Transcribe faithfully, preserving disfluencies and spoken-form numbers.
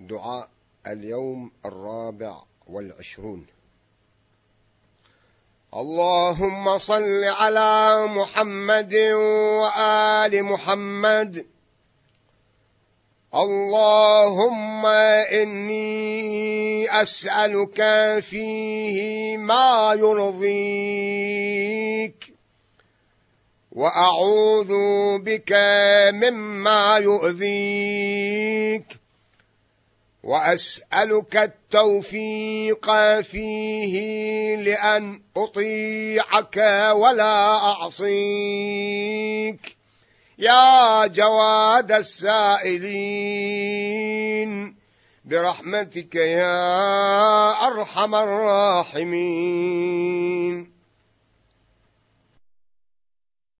دعاء اليوم الرابع والعشرون. اللهم صل على محمد وآل محمد. اللهم إني أسألك فيه ما يرضيك، وأعوذ بك مما يؤذيك، وأسألك التوفيق فيه لأن أطيعك ولا أعصيك يا جواد السائلين برحمتك يا أرحم الراحمين.